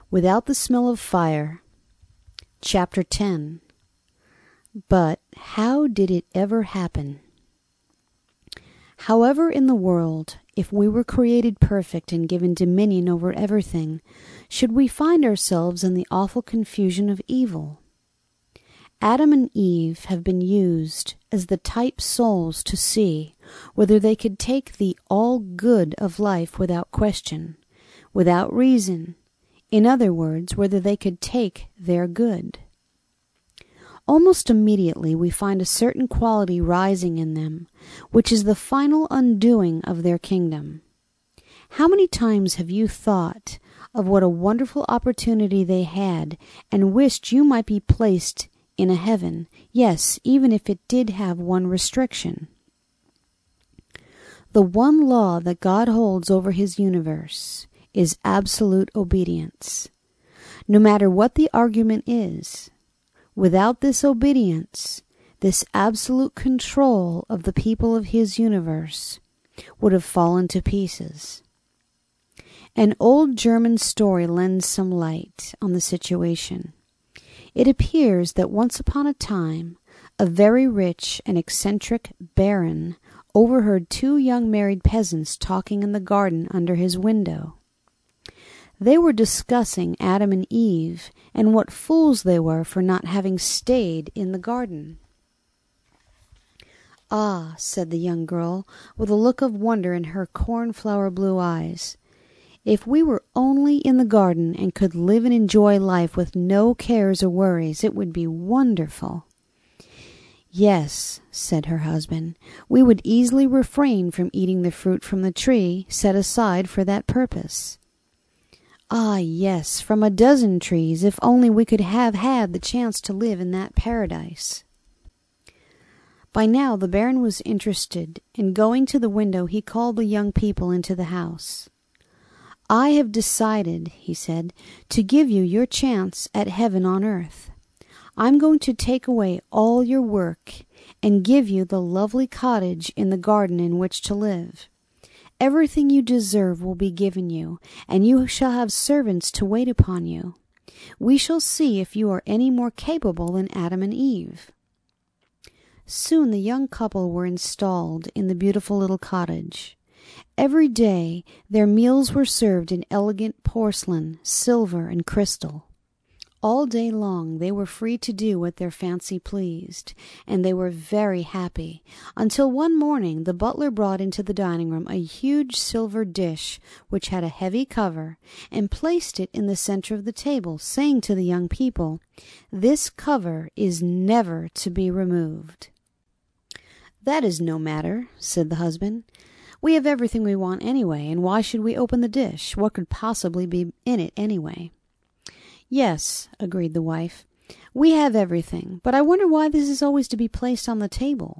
Without the Smell of Fire. Chapter 10. But how did it ever happen? However, in the world, if we were created perfect and given dominion over everything, should we find ourselves in the awful confusion of evil? Adam and Eve have been used as the type souls to see whether they could take the all good of life without question, without reason. In other words, whether they could take their good. Almost immediately we find a certain quality rising in them, which is the final undoing of their kingdom. How many times have you thought of what a wonderful opportunity they had and wished you might be placed in a heaven, yes, even if it did have one restriction? The one law that God holds over his universe is absolute obedience. No matter what the argument is, without this obedience, this absolute control of the people of his universe would have fallen to pieces. An old German story lends some light on the situation. It appears that once upon a time, a very rich and eccentric baron overheard two young married peasants talking in the garden under his window. They were discussing Adam and Eve and what fools they were for not having stayed in the garden. "Ah," said the young girl, with a look of wonder in her cornflower blue eyes, "if we were only in the garden and could live and enjoy life with no cares or worries, it would be wonderful." "Yes," said her husband, "we would easily refrain from eating the fruit from the tree set aside for that purpose." "Ah, yes, from a dozen trees, if only we could have had the chance to live in that paradise." By now the baron was interested, and going to the window he called the young people into the house. "I have decided," he said, "to give you your chance at heaven on earth. I'm going to take away all your work and give you the lovely cottage in the garden in which to live. Everything you deserve will be given you, and you shall have servants to wait upon you. We shall see if you are any more capable than Adam and Eve." Soon the young couple were installed in the beautiful little cottage. Every day their meals were served in elegant porcelain, silver, and crystal. All day long they were free to do what their fancy pleased, and they were very happy, until one morning the butler brought into the dining room a huge silver dish which had a heavy cover, and placed it in the center of the table, saying to the young people, "This cover is never to be removed." "That is no matter," said the husband. "We have everything we want anyway, and why should we open the dish? What could possibly be in it anyway?" "Yes," agreed the wife, "we have everything, but I wonder why this is always to be placed on the table."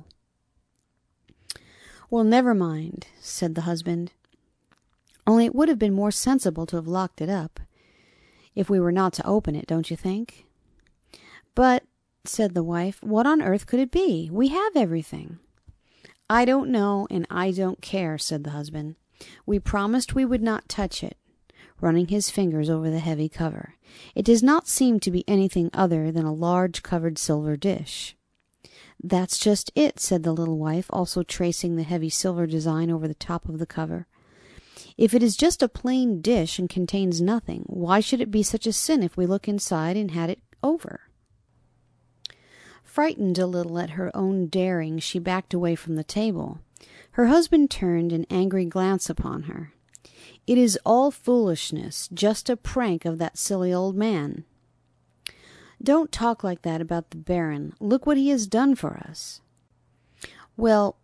"Well, never mind," said the husband. "Only it would have been more sensible to have locked it up, if we were not to open it, don't you think?" "But," said the wife, "what on earth could it be? We have everything." "I don't know, and I don't care," said the husband. "We promised we would not touch it," running his fingers over the heavy cover. "It does not seem to be anything other than a large covered silver dish." "That's just it," said the little wife, also tracing the heavy silver design over the top of the cover. "If it is just a plain dish and contains nothing, why should it be such a sin if we look inside and had it over?" Frightened a little at her own daring, she backed away from the table. Her husband turned an angry glance upon her. "It is all foolishness, just a prank of that silly old man." "Don't talk like that about the baron. Look what he has done for us." Well,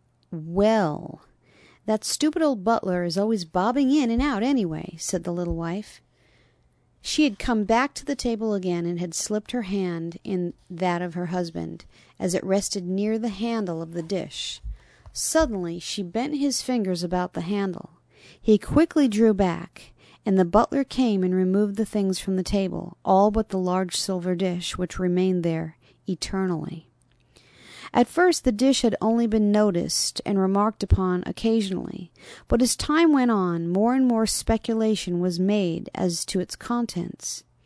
that stupid old butler is always bobbing in and out anyway," said the little wife. She had come back to the table again and had slipped her hand in that of her husband, as it rested near the handle of the dish. Suddenly she bent his fingers about the handle. He quickly drew back, and the butler came and removed the things from the table, all but the large silver dish, which remained there eternally. At first the dish had only been noticed and remarked upon occasionally, but as time went on, more and more speculation was made as to its contents.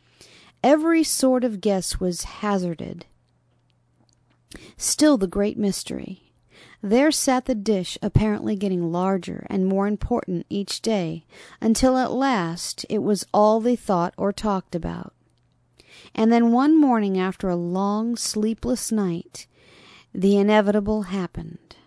Every sort of guess was hazarded. Still the great mystery. There sat the dish, apparently getting larger and more important each day, until at last it was all they thought or talked about. And then one morning, after a long, sleepless night, the inevitable happened.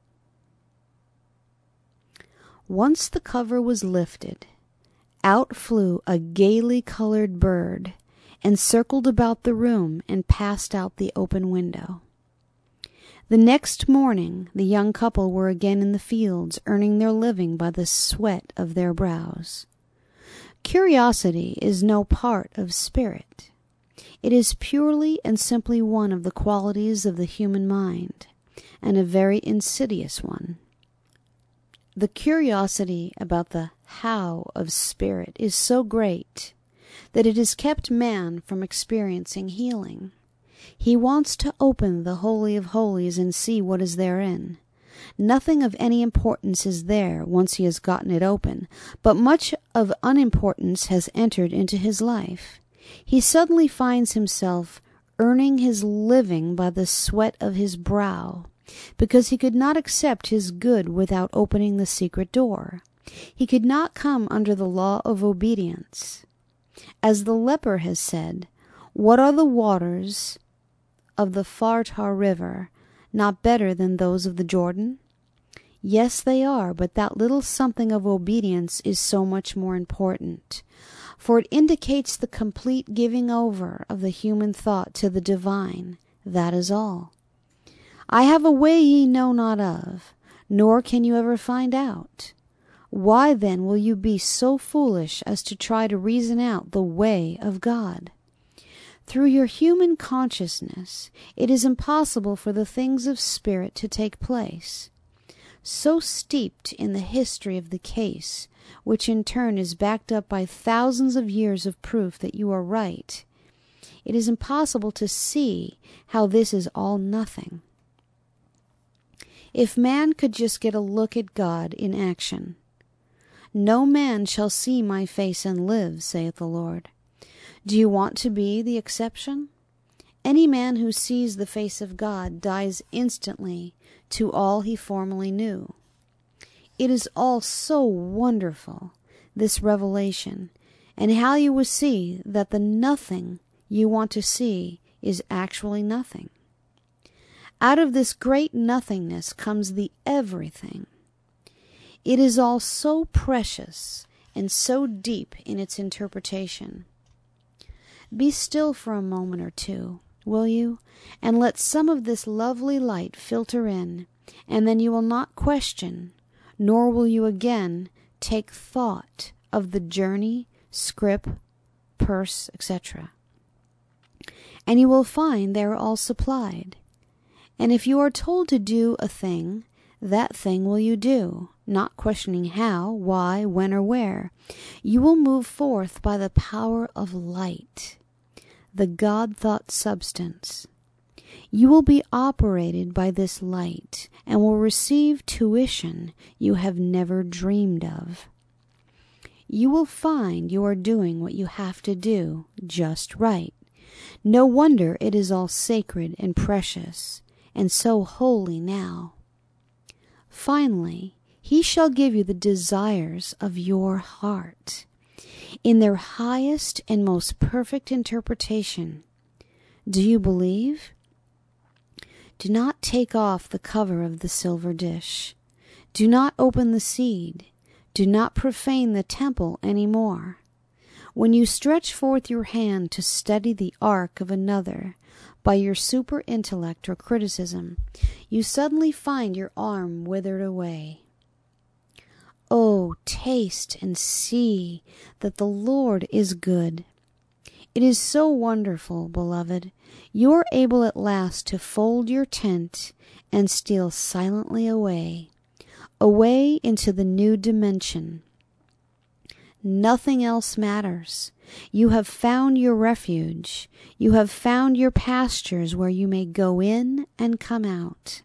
Once the cover was lifted, out flew a gaily colored bird, and circled about the room and passed out the open window. The next morning the young couple were again in the fields, earning their living by the sweat of their brows. Curiosity is no part of spirit. It is purely and simply one of the qualities of the human mind, and a very insidious one. The curiosity about the how of spirit is so great that it has kept man from experiencing healing. He wants to open the Holy of Holies and see what is therein. Nothing of any importance is there once he has gotten it open, but much of unimportance has entered into his life. He suddenly finds himself earning his living by the sweat of his brow, because he could not accept his good without opening the secret door. He could not come under the law of obedience. As the leper has said, "What are the waters of the Phartar River not better than those of the Jordan?" Yes, they are, but that little something of obedience is so much more important, for it indicates the complete giving over of the human thought to the divine. That is all. I have a way ye know not of, nor can you ever find out. Why then will you be so foolish as to try to reason out the way of God? Through your human consciousness, it is impossible for the things of spirit to take place. So steeped in the history of the case, which in turn is backed up by thousands of years of proof that you are right, it is impossible to see how this is all nothing. If man could just get a look at God in action. "No man shall see my face and live, saith the Lord." Do you want to be the exception? Any man who sees the face of God dies instantly to all he formerly knew. It is all so wonderful, this revelation, and how you will see that the nothing you want to see is actually nothing. Out of this great nothingness comes the everything. It is all so precious and so deep in its interpretation. Be still for a moment or two, will you, and let some of this lovely light filter in, and then you will not question, nor will you again take thought of the journey, scrip, purse, etc. And you will find they are all supplied. And if you are told to do a thing, that thing will you do, not questioning how, why, when, or where. You will move forth by the power of light, the God-thought substance. You will be operated by this light and will receive tuition you have never dreamed of. You will find you are doing what you have to do just right. No wonder it is all sacred and precious, and so holy now. Finally, he shall give you the desires of your heart in their highest and most perfect interpretation. Do you believe? Do not take off the cover of the silver dish. Do not open the seed. Do not profane the temple any more. When you stretch forth your hand to study the ark of another by your super intellect or criticism, you suddenly find your arm withered away. Oh, taste and see that the Lord is good. It is so wonderful, beloved. You are able at last to fold your tent and steal silently away, away into the new dimension. Nothing else matters. You have found your refuge. You have found your pastures where you may go in and come out.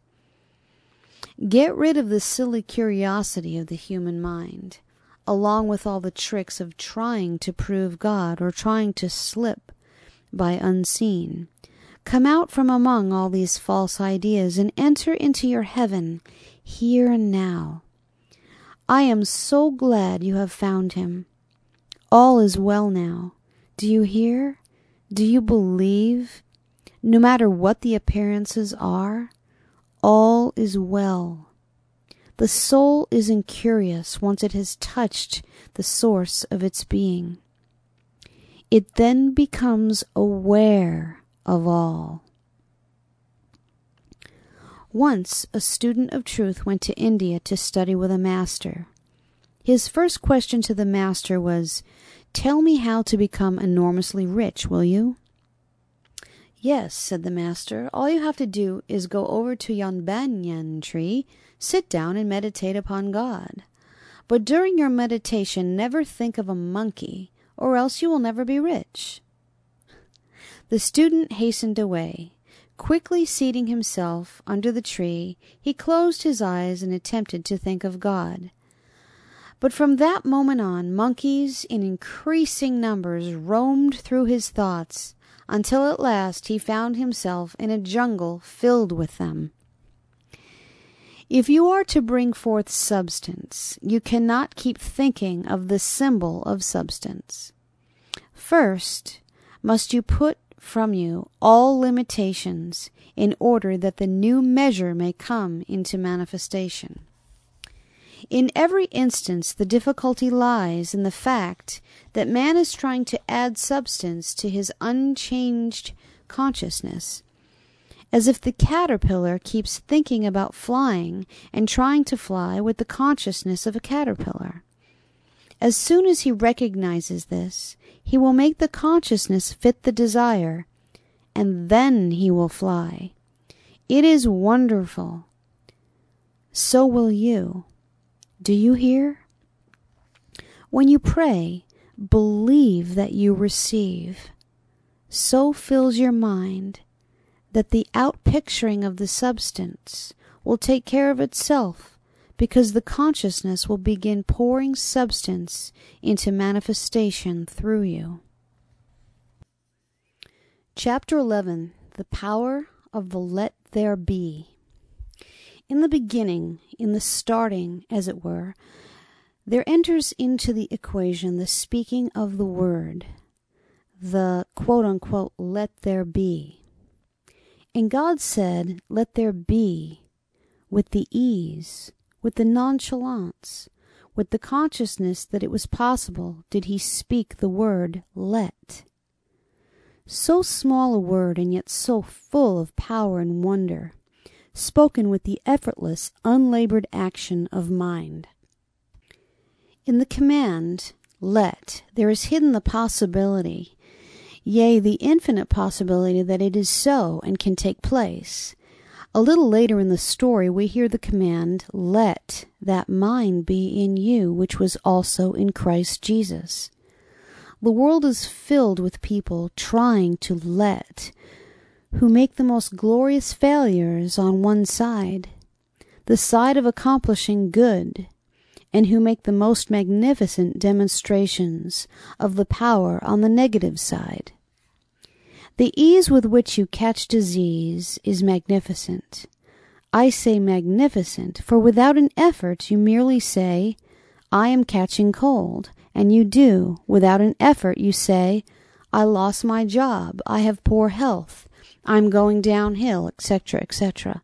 Get rid of the silly curiosity of the human mind, along with all the tricks of trying to prove God or trying to slip by unseen. Come out from among all these false ideas and enter into your heaven here and now. I am so glad you have found him. All is well now. Do you hear? Do you believe? No matter what the appearances are, all is well. The soul is incurious once it has touched the source of its being. It then becomes aware of all. Once a student of truth went to India to study with a master. His first question to the master was, "Tell me how to become enormously rich, will you?" "Yes," said the master, "all you have to do is go over to yon banyan tree, sit down and meditate upon God. But during your meditation never think of a monkey, or else you will never be rich." The student hastened away. Quickly seating himself under the tree, he closed his eyes and attempted to think of God. But from that moment on, monkeys in increasing numbers roamed through his thoughts, until at last he found himself in a jungle filled with them. If you are to bring forth substance, you cannot keep thinking of the symbol of substance. First, must you put from you all limitations in order that the new measure may come into manifestation. In every instance, the difficulty lies in the fact that man is trying to add substance to his unchanged consciousness, as if the caterpillar keeps thinking about flying and trying to fly with the consciousness of a caterpillar. As soon as he recognizes this, he will make the consciousness fit the desire, and then he will fly. It is wonderful. So will you. Do you hear? When you pray, believe that you receive. So fills your mind that the outpicturing of the substance will take care of itself, because the consciousness will begin pouring substance into manifestation through you. Chapter 11. The Power of the Let There Be. In the beginning, in the starting, as it were, there enters into the equation the speaking of the word, the quote-unquote let there be. And God said, let there be, with the ease, with the nonchalance, with the consciousness that it was possible did he speak the word let. So small a word and yet so full of power and wonder, spoken with the effortless, unlabored action of mind. In the command, let, there is hidden the possibility, yea, the infinite possibility that it is so and can take place. A little later in the story, we hear the command, let that mind be in you, which was also in Christ Jesus. The world is filled with people trying to let, who make the most glorious failures on one side, the side of accomplishing good, and who make the most magnificent demonstrations of the power on the negative side. The ease with which you catch disease is magnificent. I say magnificent, for without an effort you merely say, I am catching cold, and you do. Without an effort you say, I lost my job, I have poor health, I'm going downhill, etc., etc.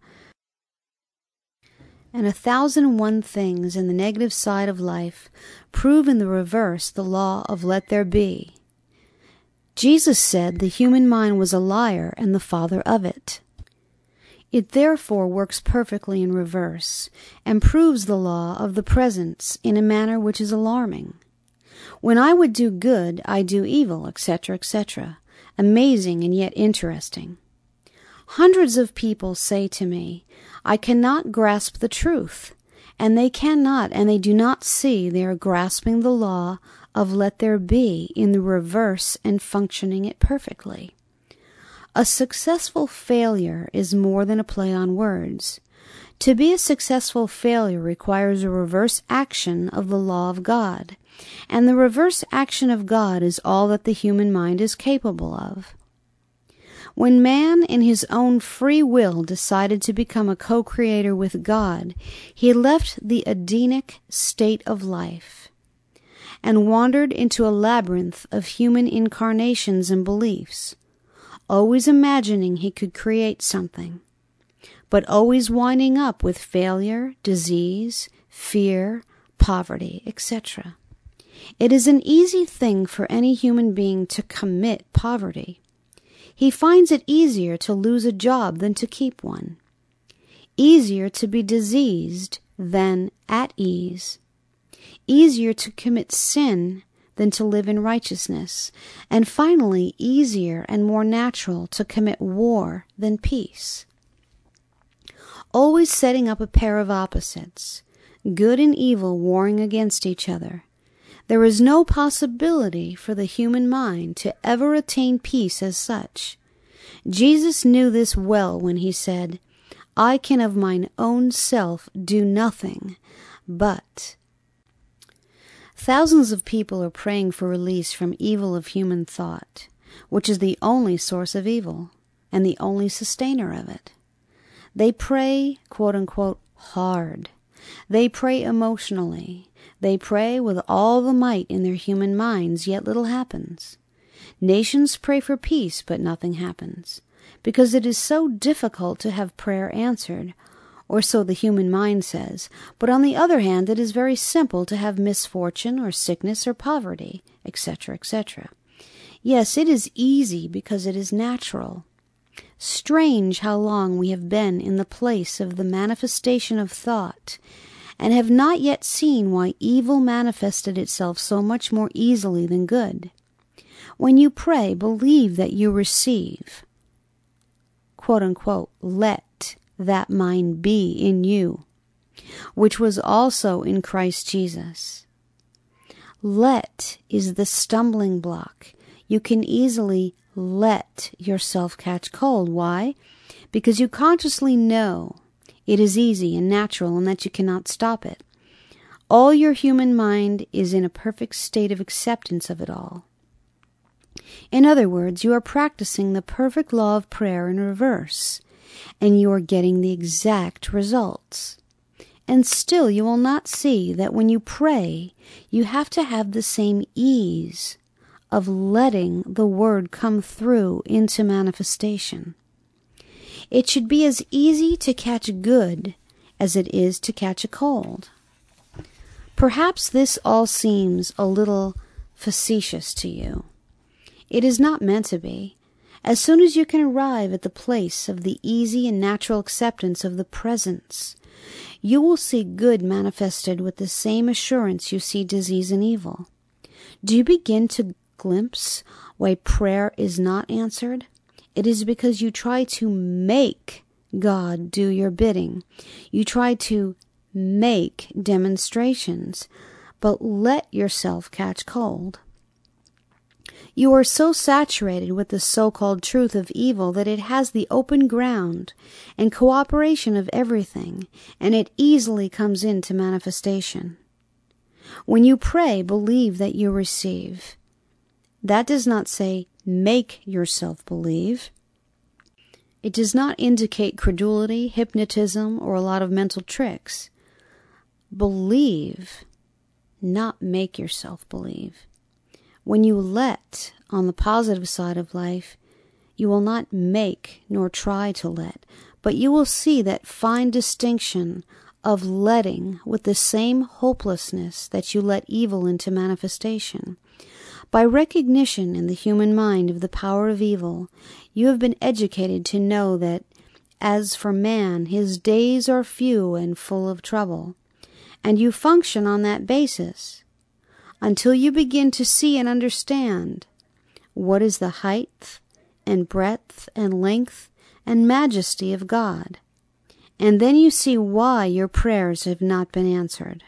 And 1,001 things in the negative side of life prove in the reverse the law of let there be. Jesus said the human mind was a liar and the father of it. It therefore works perfectly in reverse, and proves the law of the presence in a manner which is alarming. When I would do good, I do evil, etc., etc. Amazing and yet interesting. Hundreds of people say to me, I cannot grasp the truth, and they cannot, and they do not see they are grasping the law of let there be in the reverse and functioning it perfectly. A successful failure is more than a play on words. To be a successful failure requires a reverse action of the law of God, and the reverse action of God is all that the human mind is capable of. When man in his own free will decided to become a co-creator with God, he left the Edenic state of life and wandered into a labyrinth of human incarnations and beliefs, always imagining he could create something, but always winding up with failure, disease, fear, poverty, etc. It is an easy thing for any human being to commit poverty. He finds it easier to lose a job than to keep one, easier to be diseased than at ease, easier to commit sin than to live in righteousness, and finally easier and more natural to commit war than peace. Always setting up a pair of opposites, good and evil warring against each other. There is no possibility for the human mind to ever attain peace as such. Jesus knew this well when he said, "I can of mine own self do nothing, but..." Thousands of people are praying for release from evil of human thought, which is the only source of evil and the only sustainer of it. They pray, quote-unquote, hard. They pray emotionally. They pray with all the might in their human minds, yet little happens. Nations pray for peace, but nothing happens, because it is so difficult to have prayer answered, or so the human mind says. But on the other hand, it is very simple to have misfortune or sickness or poverty, etc., etc. Yes, it is easy because it is natural. Strange how long we have been in the place of the manifestation of thought, and have not yet seen why evil manifested itself so much more easily than good. When you pray, believe that you receive. Quote unquote, let that mind be in you, which was also in Christ Jesus. Let is the stumbling block. You can easily let yourself catch cold. Why? Because you consciously know it is easy and natural and that you cannot stop it. All your human mind is in a perfect state of acceptance of it all. In other words, you are practicing the perfect law of prayer in reverse, and you are getting the exact results. And still you will not see that when you pray, you have to have the same ease of letting the word come through into manifestation. It should be as easy to catch good as it is to catch a cold. Perhaps this all seems a little facetious to you. It is not meant to be. As soon as you can arrive at the place of the easy and natural acceptance of the presence, you will see good manifested with the same assurance you see disease and evil. Do you begin to glimpse why prayer is not answered? It is because you try to make God do your bidding. You try to make demonstrations, but let yourself catch cold. You are so saturated with the so-called truth of evil that it has the open ground and cooperation of everything, and it easily comes into manifestation. When you pray, believe that you receive. That does not say make yourself believe. It does not indicate credulity, hypnotism, or a lot of mental tricks. Believe, not make yourself believe. When you let on the positive side of life, you will not make nor try to let, but you will see that fine distinction of letting with the same hopelessness that you let evil into manifestation. By recognition in the human mind of the power of evil, you have been educated to know that, as for man, his days are few and full of trouble, and you function on that basis until you begin to see and understand what is the height and breadth and length and majesty of God. And then you see why your prayers have not been answered.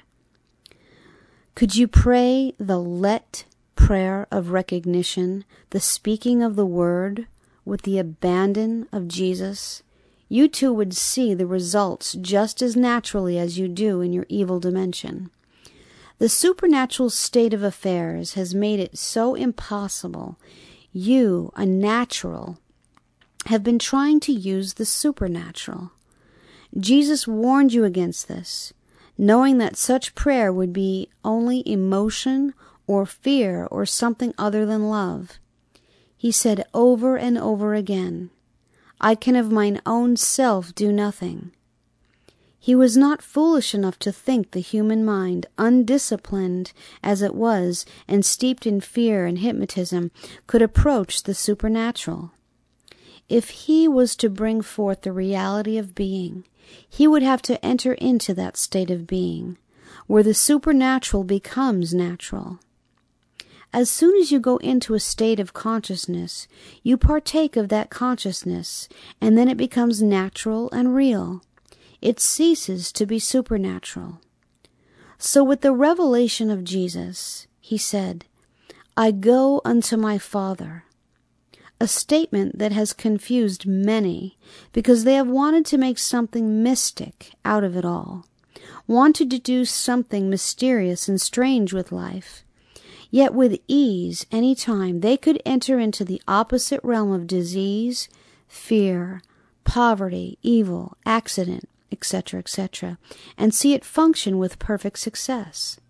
Could you pray the let prayer of recognition, the speaking of the word, with the abandon of Jesus? You too would see the results just as naturally as you do in your evil dimension. The supernatural state of affairs has made it so impossible. You, a natural, have been trying to use the supernatural. Jesus warned you against this, knowing that such prayer would be only emotion or fear or something other than love. He said over and over again, "I can of mine own self do nothing." He was not foolish enough to think the human mind, undisciplined as it was and steeped in fear and hypnotism, could approach the supernatural. If he was to bring forth the reality of being, he would have to enter into that state of being, where the supernatural becomes natural. As soon as you go into a state of consciousness, you partake of that consciousness, and then it becomes natural and real. It ceases to be supernatural. So with the revelation of Jesus, he said, "I go unto my Father," a statement that has confused many because they have wanted to make something mystic out of it all, wanted to do something mysterious and strange with life. Yet with ease, any time, they could enter into the opposite realm of disease, fear, poverty, evil, accident, etc., etc., and see it function with perfect success.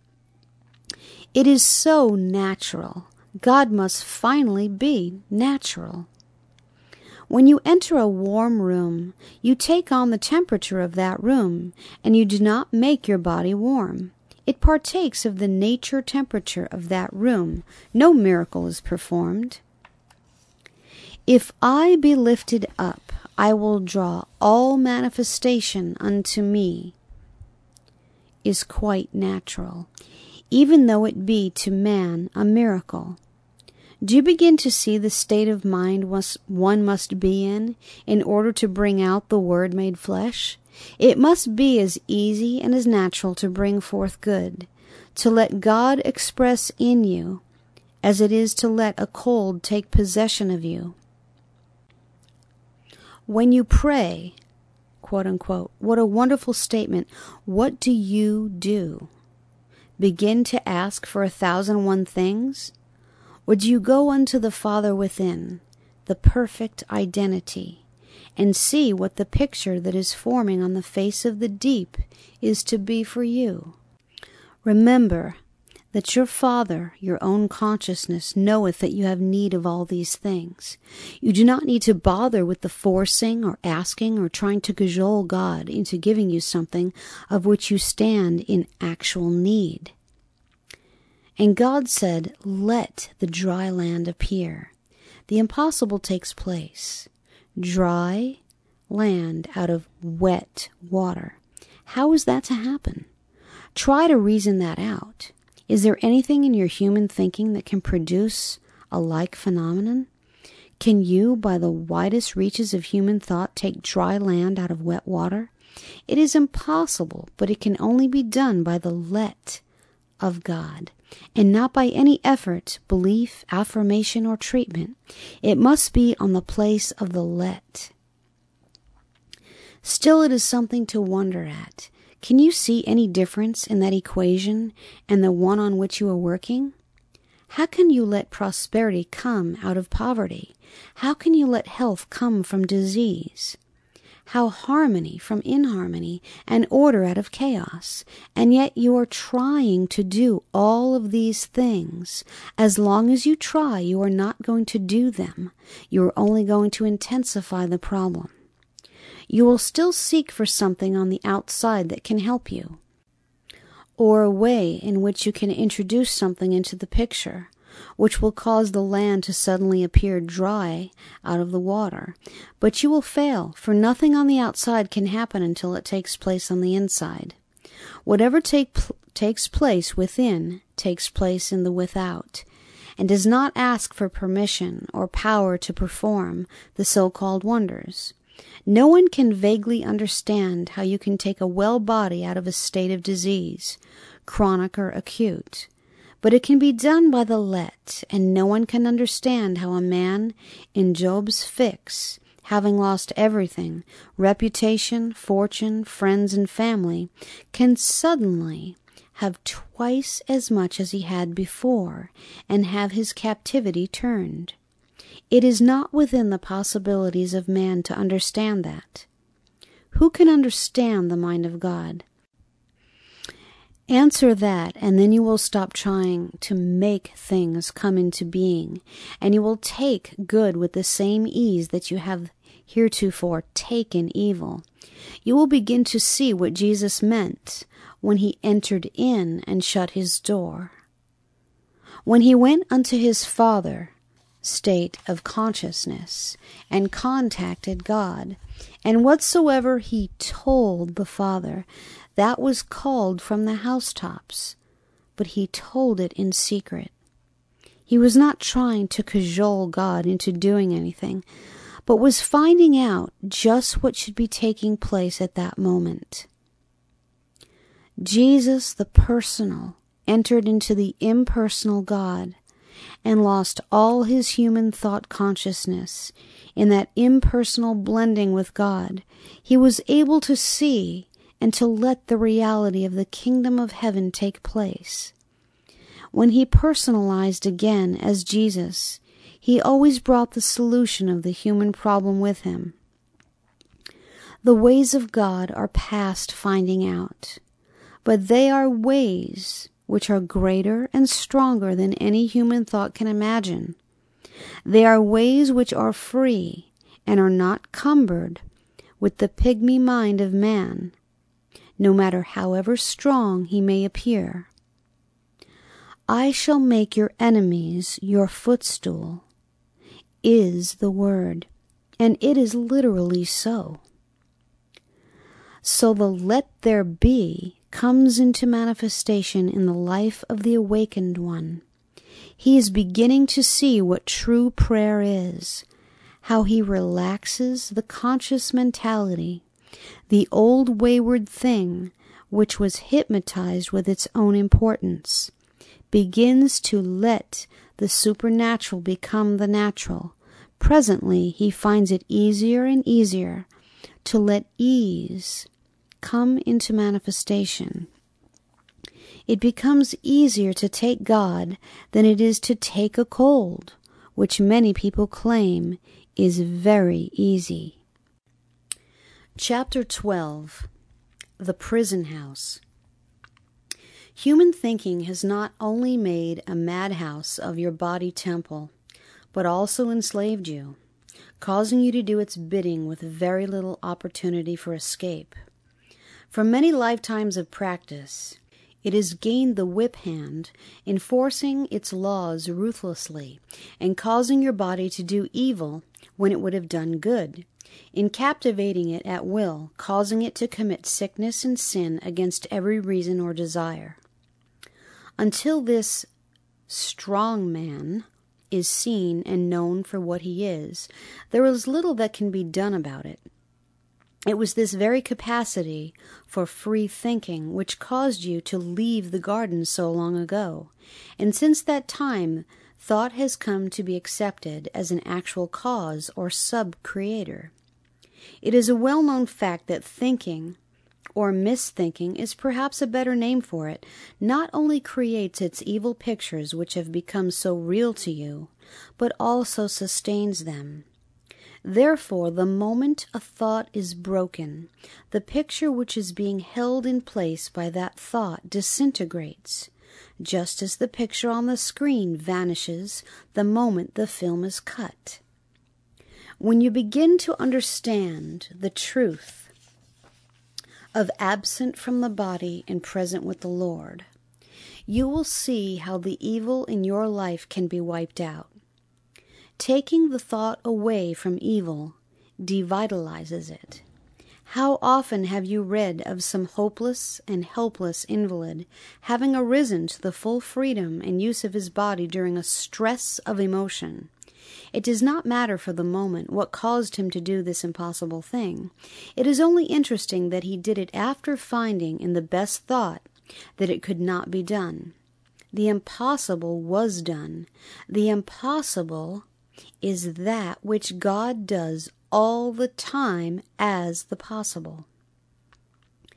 It is so natural. God must finally be natural. When you enter a warm room, you take on the temperature of that room, and you do not make your body warm. It partakes of the nature temperature of that room. No miracle is performed. "If I be lifted up, I will draw all manifestation unto me," is quite natural, even though it be to man a miracle. Do you begin to see the state of mind one must be in order to bring out the Word made flesh? It must be as easy and as natural to bring forth good, to let God express in you, as it is to let a cold take possession of you. When you pray, quote unquote, what a wonderful statement. What do you do? Begin to ask for 1,001 things? Or do you go unto the Father within, the perfect identity, and see what the picture that is forming on the face of the deep is to be for you? Remember that your Father, your own consciousness, knoweth that you have need of all these things. You do not need to bother with the forcing or asking or trying to cajole God into giving you something of which you stand in actual need. And God said, "Let the dry land appear." The impossible takes place. Dry land out of wet water. How is that to happen? Try to reason that out. Is there anything in your human thinking that can produce a like phenomenon? Can you, by the widest reaches of human thought, take dry land out of wet water? It is impossible, but it can only be done by the let of God, and not by any effort, belief, affirmation, or treatment. It must be on the place of the let. Still, it is something to wonder at. Can you see any difference in that equation and the one on which you are working? How can you let prosperity come out of poverty? How can you let health come from disease? How harmony from inharmony and order out of chaos? And yet you are trying to do all of these things. As long as you try, you are not going to do them. You are only going to intensify the problem. You will still seek for something on the outside that can help you, or a way in which you can introduce something into the picture, which will cause the land to suddenly appear dry out of the water. But you will fail, for nothing on the outside can happen until it takes place on the inside. Whatever takes place within takes place in the without, and does not ask for permission or power to perform the so-called wonders. No one can vaguely understand how you can take a well body out of a state of disease, chronic or acute. But it can be done by the let, and no one can understand how a man in Job's fix, having lost everything, reputation, fortune, friends, and family, can suddenly have twice as much as he had before, and have his captivity turned. It is not within the possibilities of man to understand that. Who can understand the mind of God? Answer that, and then you will stop trying to make things come into being, and you will take good with the same ease that you have heretofore taken evil. You will begin to see what Jesus meant when he entered in and shut his door. When he went unto his Father, state of consciousness, and contacted God, and whatsoever he told the Father, that was called from the housetops, but he told it in secret. He was not trying to cajole God into doing anything, but was finding out just what should be taking place at that moment. Jesus, the personal, entered into the impersonal God and lost all his human thought consciousness. In that impersonal blending with God, he was able to see and to let the reality of the kingdom of heaven take place. When he personalized again as Jesus, he always brought the solution of the human problem with him. The ways of God are past finding out, but they are ways which are greater and stronger than any human thought can imagine. They are ways which are free and are not cumbered with the pygmy mind of man, no matter however strong he may appear. I shall make your enemies your footstool, is the word, and it is literally so. So the let there be comes into manifestation in the life of the awakened one. He is beginning to see what true prayer is, how he relaxes the conscious mentality, the old wayward thing which was hypnotized with its own importance, begins to let the supernatural become the natural. Presently he finds it easier and easier to let ease come into manifestation. It becomes easier to take God than it is to take a cold, which many people claim is very easy. Chapter 12. The Prison House. Human thinking has not only made a madhouse of your body temple, but also enslaved you, causing you to do its bidding with very little opportunity for escape. From many lifetimes of practice, it has gained the whip hand, enforcing its laws ruthlessly, and causing your body to do evil when it would have done good, in captivating it at will, causing it to commit sickness and sin against every reason or desire. Until this strong man is seen and known for what he is, there is little that can be done about it. It was this very capacity for free thinking which caused you to leave the garden so long ago, and since that time thought has come to be accepted as an actual cause or sub-creator. It is a well-known fact that thinking, or misthinking is perhaps a better name for it, not only creates its evil pictures which have become so real to you, but also sustains them. Therefore, the moment a thought is broken, the picture which is being held in place by that thought disintegrates, just as the picture on the screen vanishes the moment the film is cut. When you begin to understand the truth of absent from the body and present with the Lord, you will see how the evil in your life can be wiped out. Taking the thought away from evil devitalizes it. How often have you read of some hopeless and helpless invalid having arisen to the full freedom and use of his body during a stress of emotion? It does not matter for the moment what caused him to do this impossible thing. It is only interesting that he did it after finding in the best thought that it could not be done. The impossible was done. The impossible is that which God does all the time as the possible.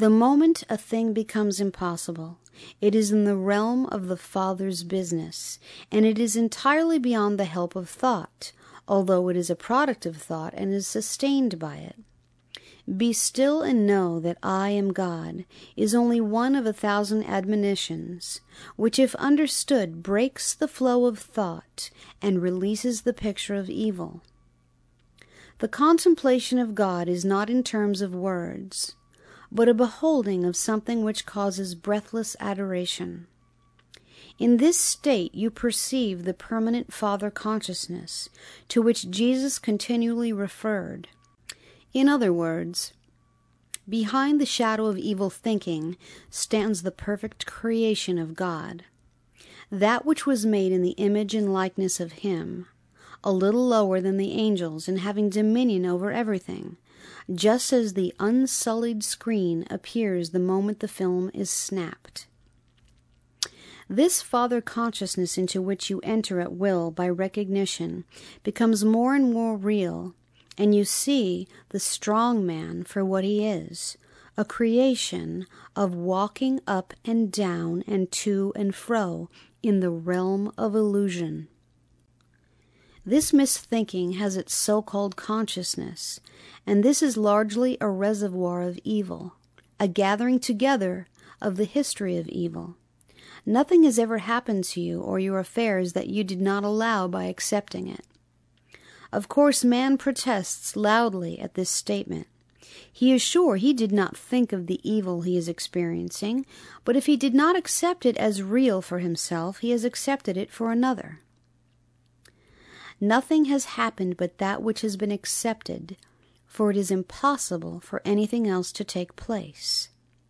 The moment a thing becomes impossible, it is in the realm of the Father's business, and it is entirely beyond the help of thought, although it is a product of thought and is sustained by it. Be still and know that I am God is only one of 1,000 admonitions, which if understood breaks the flow of thought and releases the picture of evil. The contemplation of God is not in terms of words, but a beholding of something which causes breathless adoration. In this state you perceive the permanent Father consciousness to which Jesus continually referred. In other words, behind the shadow of evil thinking stands the perfect creation of God, that which was made in the image and likeness of Him, a little lower than the angels and having dominion over everything, just as the unsullied screen appears the moment the film is snapped. This Father consciousness into which you enter at will by recognition becomes more and more real, and you see the strong man for what he is, a creation of walking up and down and to and fro in the realm of illusion. This misthinking has its so-called consciousness, and this is largely a reservoir of evil, a gathering together of the history of evil. Nothing has ever happened to you or your affairs that you did not allow by accepting it. Of course, man protests loudly at this statement. He is sure he did not think of the evil he is experiencing, but if he did not accept it as real for himself, he has accepted it for another. Nothing has happened but that which has been accepted, for it is impossible for anything else to take place.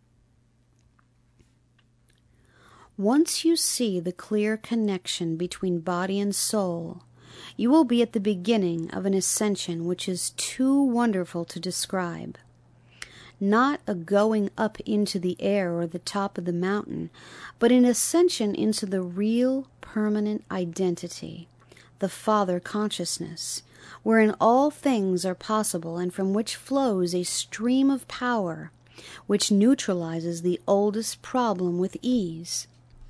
Once you see the clear connection between body and soul, you will be at the beginning of an ascension which is too wonderful to describe. Not a going up into the air or the top of the mountain, but an ascension into the real, permanent identity, the Father consciousness, wherein all things are possible and from which flows a stream of power which neutralizes the oldest problem with ease.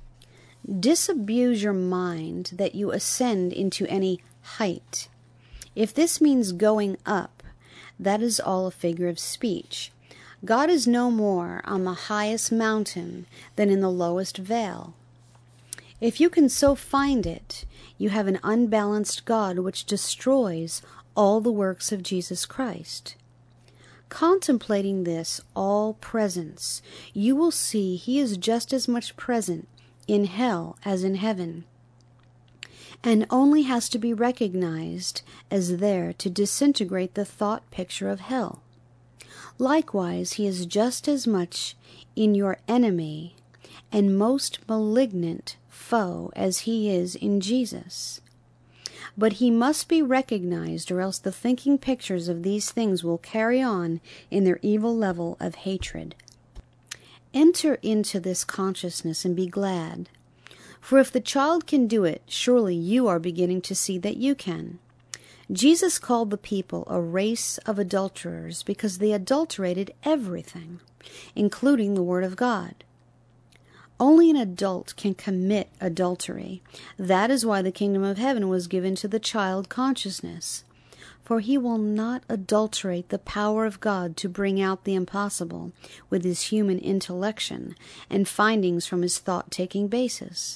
Disabuse your mind that you ascend into any height. If this means going up, that is all a figure of speech. God is no more on the highest mountain than in the lowest vale. If you can so find it, you have an unbalanced God which destroys all the works of Jesus Christ. Contemplating this all-presence, you will see He is just as much present in hell as in heaven, and only has to be recognized as there to disintegrate the thought picture of hell. Likewise, He is just as much in your enemy and most malignant foe as He is in Jesus. But He must be recognized, or else the thinking pictures of these things will carry on in their evil level of hatred. Enter into this consciousness and be glad. For if the child can do it, surely you are beginning to see that you can. Jesus called the people a race of adulterers because they adulterated everything, including the Word of God. Only an adult can commit adultery. That is why the kingdom of heaven was given to the child consciousness. For he will not adulterate the power of God to bring out the impossible with his human intellection and findings from his thought-taking basis.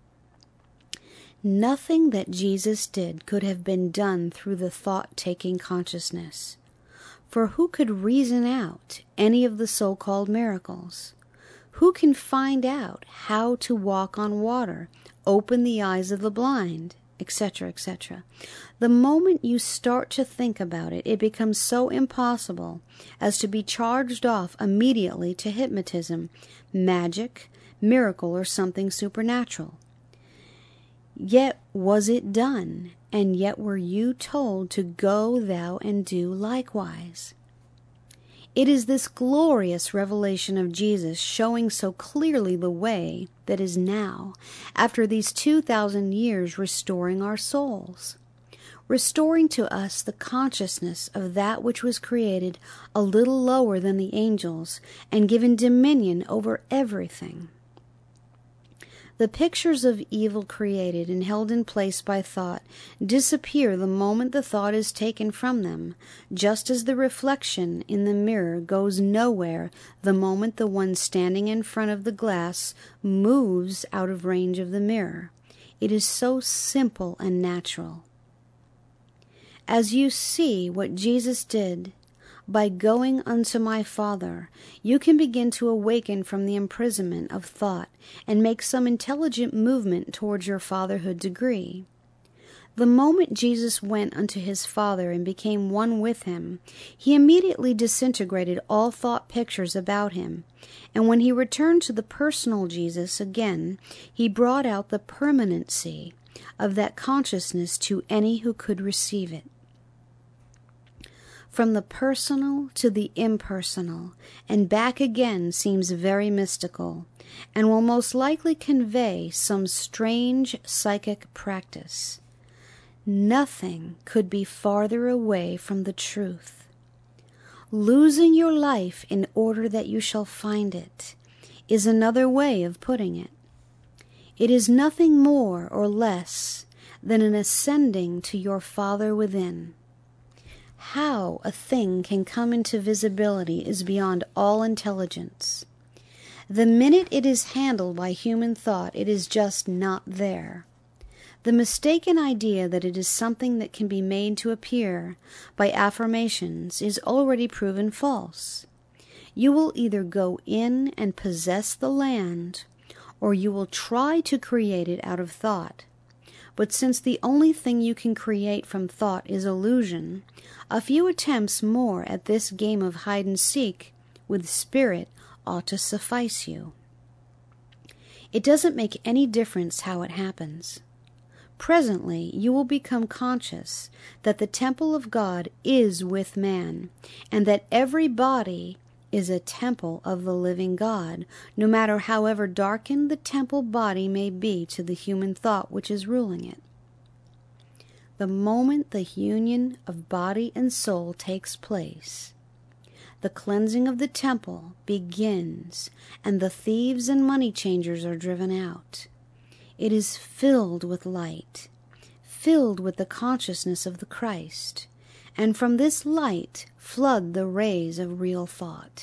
Nothing that Jesus did could have been done through the thought-taking consciousness. For who could reason out any of the so-called miracles? Who can find out how to walk on water, open the eyes of the blind, etc., etc.? The moment you start to think about it, it becomes so impossible as to be charged off immediately to hypnotism, magic, miracle, or something supernatural. Yet was it done, and yet were you told to go thou and do likewise. It is this glorious revelation of Jesus showing so clearly the way that is now, after these 2,000 years, restoring our souls. restoring to us the consciousness of that which was created a little lower than the angels and given dominion over everything. The pictures of evil created and held in place by thought disappear the moment the thought is taken from them, just as the reflection in the mirror goes nowhere the moment the one standing in front of the glass moves out of range of the mirror. It is so simple and natural. As you see what Jesus did, by going unto my Father, you can begin to awaken from the imprisonment of thought and make some intelligent movement towards your fatherhood degree. The moment Jesus went unto his Father and became one with him, he immediately disintegrated all thought pictures about him, and when he returned to the personal Jesus again, he brought out the permanency of that consciousness to any who could receive it. From the personal to the impersonal and back again seems very mystical, and will most likely convey some strange psychic practice. Nothing could be farther away from the truth. Losing your life in order that you shall find it is another way of putting it. It is nothing more or less than an ascending to your Father within. How a thing can come into visibility is beyond all intelligence. The minute it is handled by human thought, it is just not there. The mistaken idea that it is something that can be made to appear by affirmations is already proven false. You will either go in and possess the land, or you will try to create it out of thought. But since the only thing you can create from thought is illusion, a few attempts more at this game of hide-and-seek with spirit ought to suffice you. It doesn't make any difference how it happens. Presently you will become conscious that the temple of God is with man, and that every body is a temple of the living God, no matter however darkened the temple body may be to the human thought which is ruling it. The moment the union of body and soul takes place, the cleansing of the temple begins, and the thieves and money changers are driven out. It is filled with light, filled with the consciousness of the Christ, and from this light flood the rays of real thought.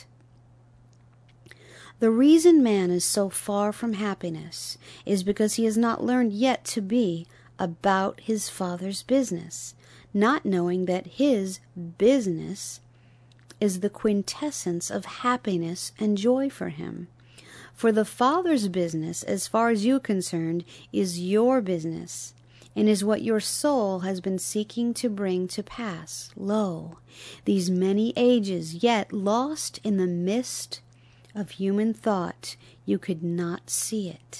The reason man is so far from happiness is because he has not learned yet to be about his Father's business, not knowing that his business is the quintessence of happiness and joy for him. For the Father's business, as far as you're concerned, is your business, and is what your soul has been seeking to bring to pass. Lo, these many ages, yet lost in the mist of human thought, you could not see it.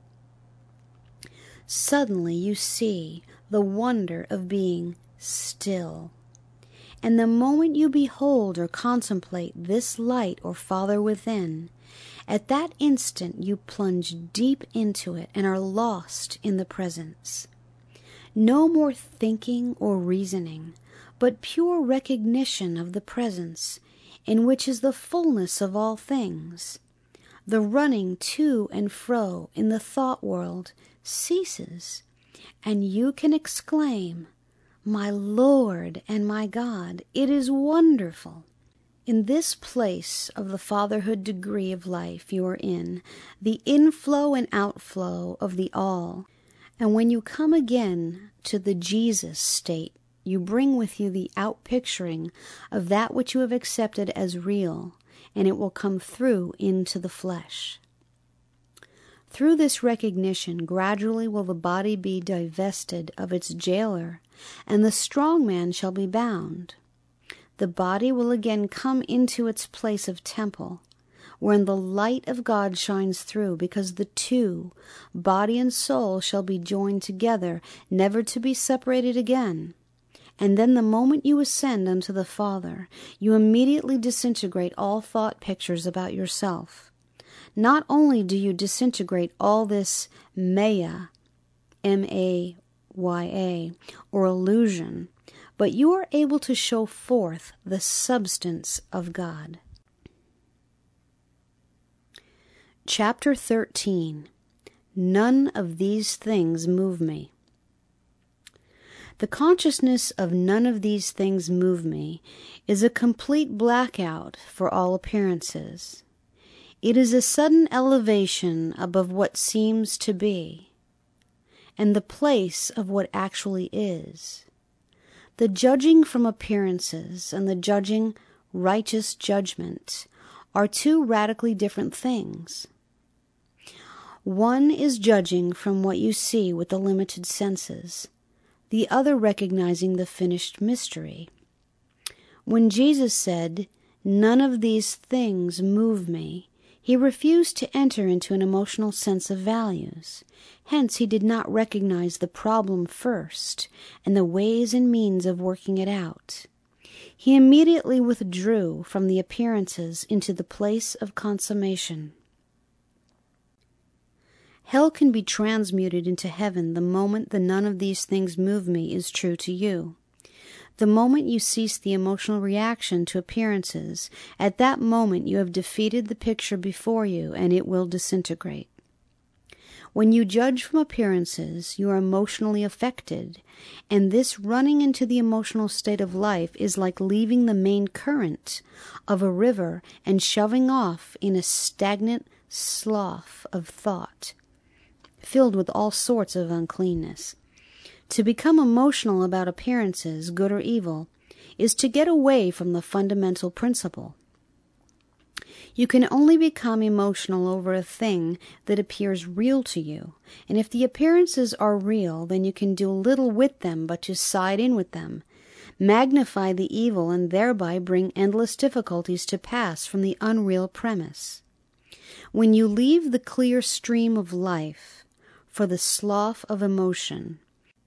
Suddenly you see the wonder of being still. And the moment you behold or contemplate this light or Father within, at that instant you plunge deep into it and are lost in the presence. No more thinking or reasoning, but pure recognition of the presence, in which is the fullness of all things. The running to and fro in the thought world ceases, and you can exclaim, "My Lord and my God, it is wonderful." In this place of the fatherhood degree of life you are in, the inflow and outflow of the all, and when you come again to the Jesus state, you bring with you the outpicturing of that which you have accepted as real, and it will come through into the flesh. Through this recognition, gradually will the body be divested of its jailer, and the strong man shall be bound. The body will again come into its place of temple, wherein the light of God shines through, because the two, body and soul, shall be joined together, never to be separated again. And then the moment you ascend unto the Father, you immediately disintegrate all thought pictures about yourself. Not only do you disintegrate all this Maya, M-A-Y-A, or illusion, but you are able to show forth the substance of God. Chapter 13. None of these things move me. The consciousness of none of these things move me is a complete blackout for all appearances. It is a sudden elevation above what seems to be, and the place of what actually is. The judging from appearances and the judging righteous judgment are two radically different things. One is judging from what you see with the limited senses, the other recognizing the finished mystery. When Jesus said, "None of these things move me," he refused to enter into an emotional sense of values. Hence, he did not recognize the problem first and the ways and means of working it out. He immediately withdrew from the appearances into the place of consummation. Hell can be transmuted into heaven the moment the "none of these things move me" is true to you. The moment you cease the emotional reaction to appearances, at that moment you have defeated the picture before you, and it will disintegrate. When you judge from appearances, you are emotionally affected, and this running into the emotional state of life is like leaving the main current of a river and shoving off in a stagnant slough of thought, filled with all sorts of uncleanness. To become emotional about appearances, good or evil, is to get away from the fundamental principle. You can only become emotional over a thing that appears real to you, and if the appearances are real, then you can do little with them but to side in with them, magnify the evil, and thereby bring endless difficulties to pass from the unreal premise. When you leave the clear stream of life for the slough of emotion,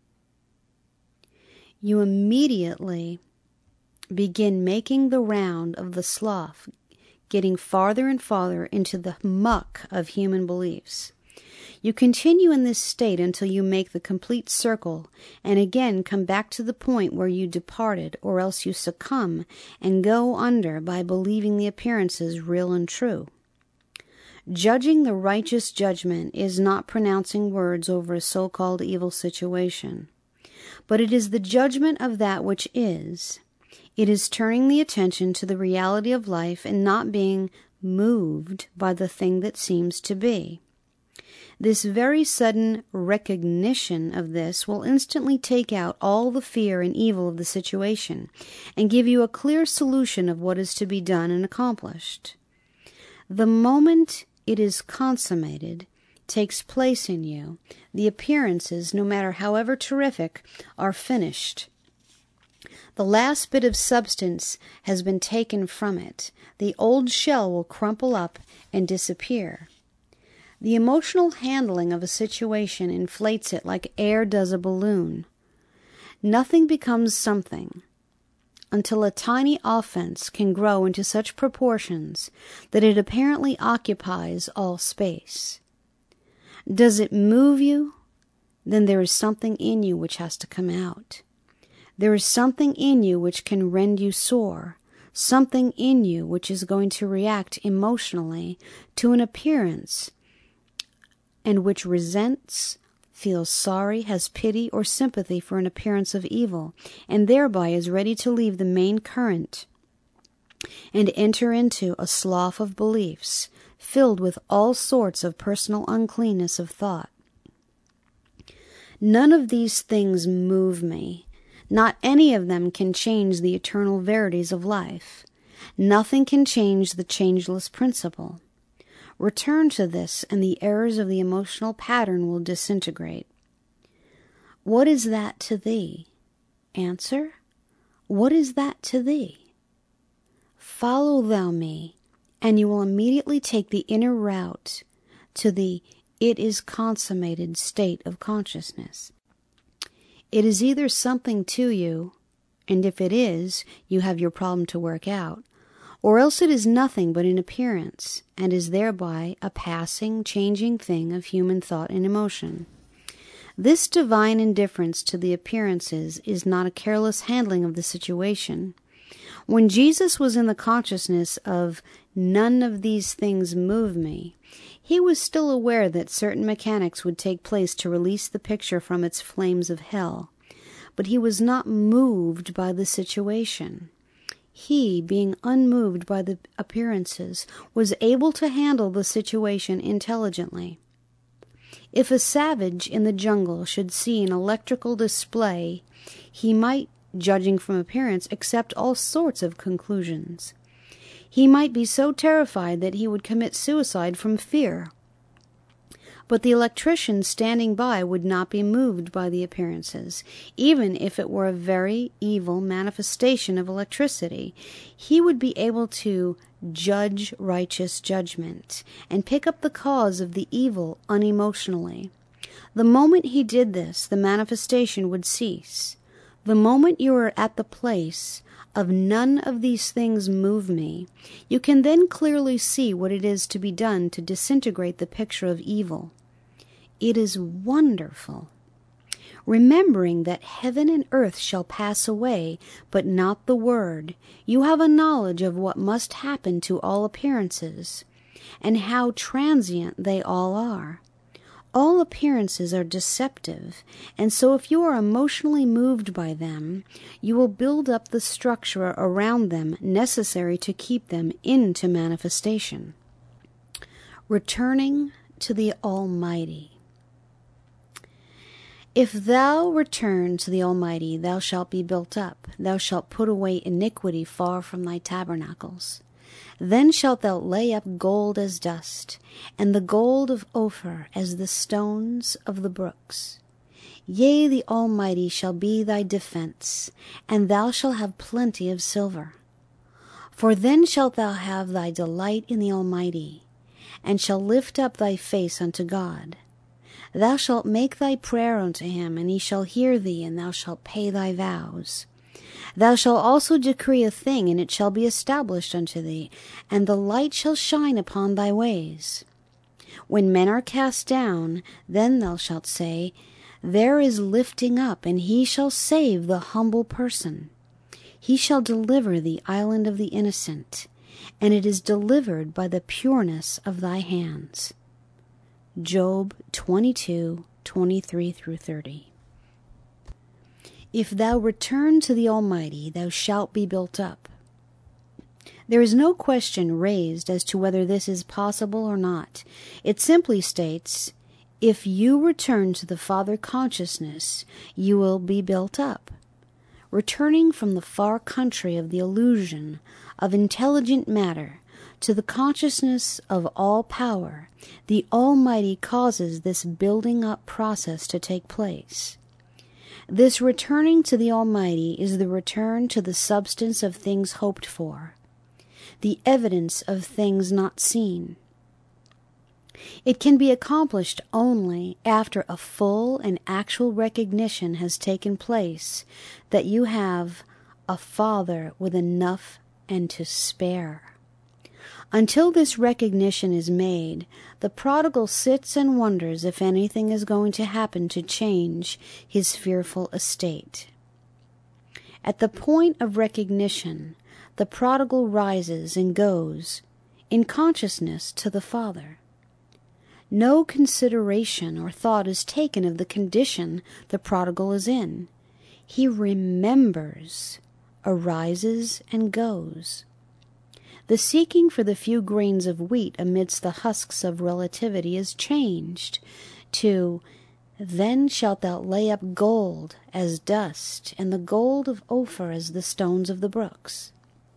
you immediately begin making the round of the slough, getting farther and farther into the muck of human beliefs. You continue in this state until you make the complete circle and again come back to the point where you departed, or else you succumb and go under by believing the appearances real and true. Judging the righteous judgment is not pronouncing words over a so-called evil situation, but it is the judgment of that which is. It is turning the attention to the reality of life and not being moved by the thing that seems to be. This very sudden recognition of this will instantly take out all the fear and evil of the situation and give you a clear solution of what is to be done and accomplished. The moment it is consummated, takes place in you, the appearances, no matter however terrific, are finished. The last bit of substance has been taken from it. The old shell will crumple up and disappear. The emotional handling of a situation inflates it like air does a balloon. Nothing becomes something until a tiny offense can grow into such proportions that it apparently occupies all space. Does it move you? Then there is something in you which has to come out. There is something in you which can rend you sore, something in you which is going to react emotionally to an appearance and which resents, feels sorry, has pity or sympathy for an appearance of evil, and thereby is ready to leave the main current and enter into a slough of beliefs filled with all sorts of personal uncleanness of thought. None of these things move me. Not any of them can change the eternal verities of life. Nothing can change the changeless principle. Return to this, and the errors of the emotional pattern will disintegrate. What is that to thee? Answer: what is that to thee? Follow thou me, and you will immediately take the inner route to the "it is consummated" state of consciousness. It is either something to you, and if it is, you have your problem to work out, or else it is nothing but an appearance, and is thereby a passing, changing thing of human thought and emotion. This divine indifference to the appearances is not a careless handling of the situation. When Jesus was in the consciousness of "none of these things move me," he was still aware that certain mechanics would take place to release the picture from its flames of hell. But he was not moved by the situation. He, being unmoved by the appearances, was able to handle the situation intelligently. If a savage in the jungle should see an electrical display, he might, judging from appearance, accept all sorts of conclusions. He might be so terrified that he would commit suicide from fear. But the electrician standing by would not be moved by the appearances, even if it were a very evil manifestation of electricity. He would be able to judge righteous judgment, and pick up the cause of the evil unemotionally. The moment he did this, the manifestation would cease. The moment you are at the place of "none of these things move me," you can then clearly see what it is to be done to disintegrate the picture of evil. It is wonderful. Remembering that heaven and earth shall pass away, but not the word, you have a knowledge of what must happen to all appearances, and how transient they all are. All appearances are deceptive, and so if you are emotionally moved by them, you will build up the structure around them necessary to keep them into manifestation. Returning to the Almighty. If thou return to the Almighty, thou shalt be built up, thou shalt put away iniquity far from thy tabernacles. Then shalt thou lay up gold as dust, and the gold of Ophir as the stones of the brooks. Yea, the Almighty shall be thy defense, and thou shalt have plenty of silver. For then shalt thou have thy delight in the Almighty, and shalt lift up thy face unto God. Thou shalt make thy prayer unto him, and he shall hear thee, and thou shalt pay thy vows. Thou shalt also decree a thing, and it shall be established unto thee, and the light shall shine upon thy ways. When men are cast down, then thou shalt say, There is lifting up, and he shall save the humble person. He shall deliver the island of the innocent, and it is delivered by the pureness of thy hands. Job 22:23-30. If thou return to the Almighty, thou shalt be built up. There is no question raised as to whether this is possible or not. It simply states, if you return to the Father consciousness, you will be built up. Returning from the far country of the illusion of intelligent matter to the consciousness of all power, the Almighty causes this building up process to take place. This returning to the Almighty is the return to the substance of things hoped for, the evidence of things not seen. It can be accomplished only after a full and actual recognition has taken place that you have a Father with enough and to spare. Until this recognition is made, the prodigal sits and wonders if anything is going to happen to change his fearful estate. At the point of recognition, the prodigal rises and goes, in consciousness, to the Father. No consideration or thought is taken of the condition the prodigal is in. He remembers, arises, and goes. The seeking for the few grains of wheat amidst the husks of relativity is changed to, Then shalt thou lay up gold as dust, and the gold of Ophir as the stones of the brooks.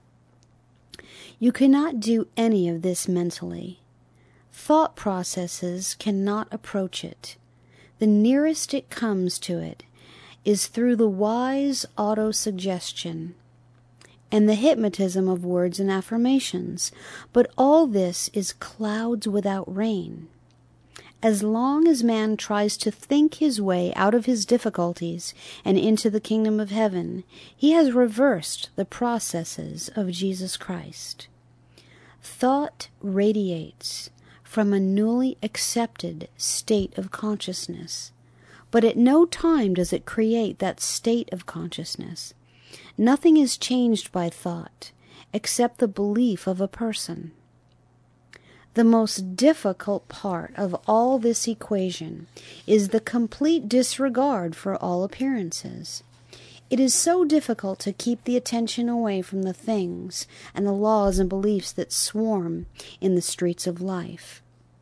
You cannot do any of this mentally. Thought processes cannot approach it. The nearest it comes to it is through the wise auto-suggestion and the hypnotism of words and affirmations. But all this is clouds without rain. As long as man tries to think his way out of his difficulties and into the kingdom of heaven, he has reversed the processes of Jesus Christ. Thought radiates from a newly accepted state of consciousness, But at no time does it create that state of consciousness. Nothing is changed by thought, except the belief of a person. The most difficult part of all this equation is the complete disregard for all appearances. It is so difficult to keep the attention away from the things and the laws and beliefs that swarm in the streets of life.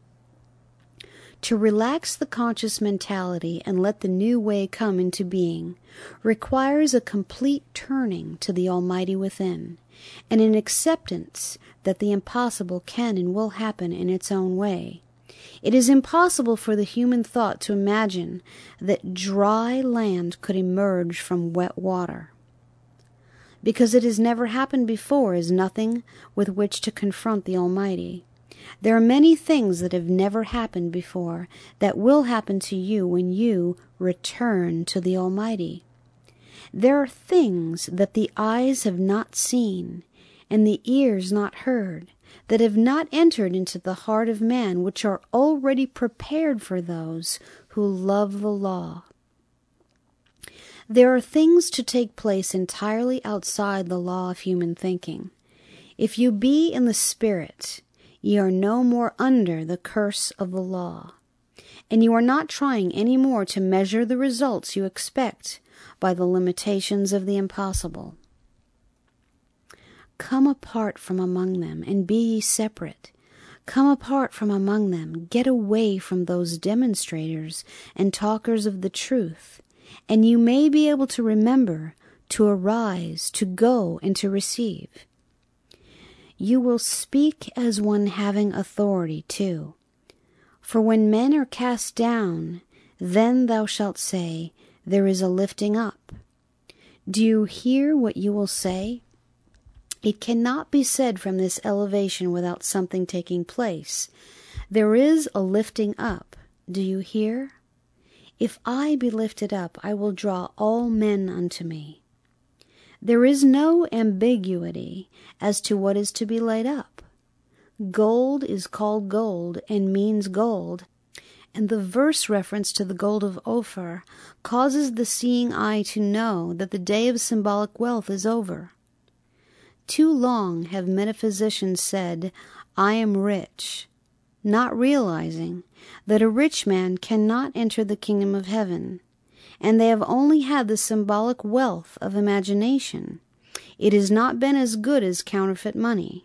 To relax the conscious mentality and let the new way come into being requires a complete turning to the Almighty within, and an acceptance that the impossible can and will happen in its own way. It is impossible for the human thought to imagine that dry land could emerge from wet water. Because it has never happened before is nothing with which to confront the Almighty. There are many things that have never happened before that will happen to you when you return to the Almighty. There are things that the eyes have not seen and the ears not heard, that have not entered into the heart of man, which are already prepared for those who love the law. There are things to take place entirely outside the law of human thinking. If you be in the Spirit, ye are no more under the curse of the law, and you are not trying any more to measure the results you expect by the limitations of the impossible. Come apart from among them, and be ye separate. Come apart from among them, get away from those demonstrators and talkers of the truth, and you may be able to remember, to arise, to go, and to receive. You will speak as one having authority too. For when men are cast down, then thou shalt say, there is a lifting up. Do you hear what you will say? It cannot be said from this elevation without something taking place. There is a lifting up. Do you hear? If I be lifted up, I will draw all men unto me. There is no ambiguity as to what is to be laid up. Gold is called gold and means gold, and the verse reference to the gold of Ophir causes the seeing eye to know that the day of symbolic wealth is over. Too long have metaphysicians said, I am rich, not realizing that a rich man cannot enter the kingdom of heaven, and they have only had the symbolic wealth of imagination. It has not been as good as counterfeit money.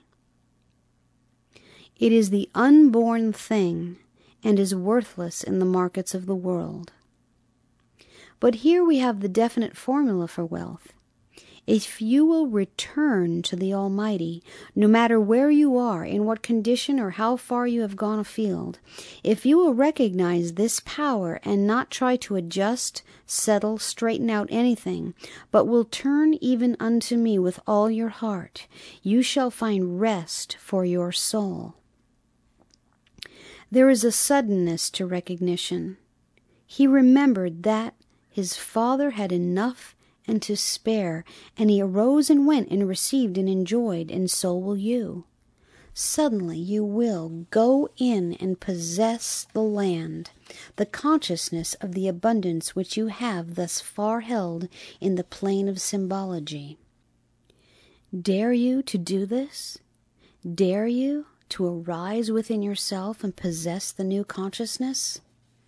It is the unborn thing, and is worthless in the markets of the world. But here we have the definite formula for wealth. If you will return to the Almighty, no matter where you are, in what condition, or how far you have gone afield, if you will recognize this power and not try to adjust, settle, straighten out anything, but will turn even unto me with all your heart, you shall find rest for your soul. There is a suddenness to recognition. He remembered that his father had enough and to spare, and he arose and went and received and enjoyed, and so will you. Suddenly you will go in and possess the land, the consciousness of the abundance which you have thus far held in the plane of symbology. Dare you to do this? Dare you to arise within yourself and possess the new consciousness?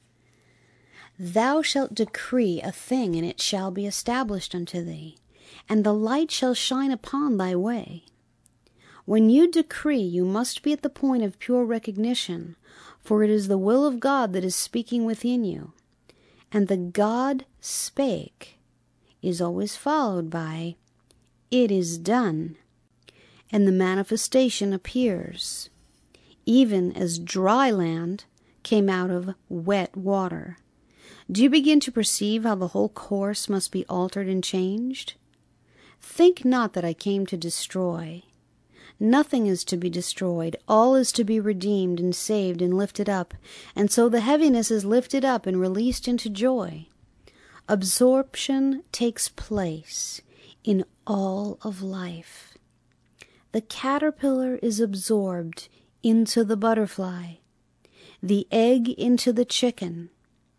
Thou shalt decree a thing, and it shall be established unto thee, and the light shall shine upon thy way. When you decree, you must be at the point of pure recognition, for it is the will of God that is speaking within you. And the God spake is always followed by, it is done, and the manifestation appears, even as dry land came out of wet water. Do you begin to perceive how the whole course must be altered and changed? Think not that I came to destroy. Nothing is to be destroyed. All is to be redeemed and saved and lifted up, and so the heaviness is lifted up and released into joy. Absorption takes place in all of life. The caterpillar is absorbed into the butterfly, the egg into the chicken,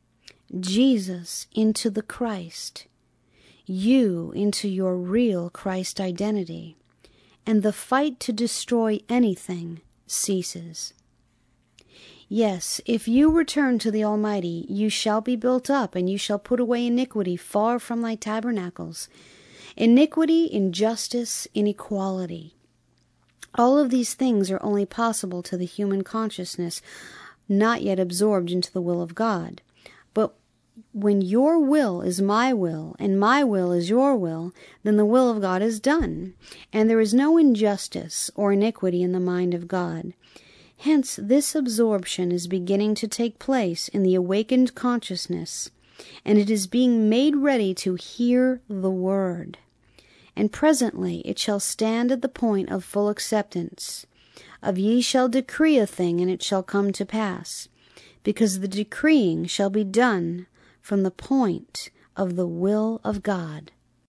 Jesus into the Christ, you into your real Christ identity, and the fight to destroy anything ceases. Yes, if you return to the Almighty, you shall be built up, and you shall put away iniquity far from thy tabernacles. Iniquity, injustice, inequality. All of these things are only possible to the human consciousness, not yet absorbed into the will of God. But when your will is my will, and my will is your will, then the will of God is done, and there is no injustice or iniquity in the mind of God. Hence, this absorption is beginning to take place in the awakened consciousness, and it is being made ready to hear the word. And presently it shall stand at the point of full acceptance, of ye shall decree a thing, and it shall come to pass, because the decreeing shall be done from the point of the will of God.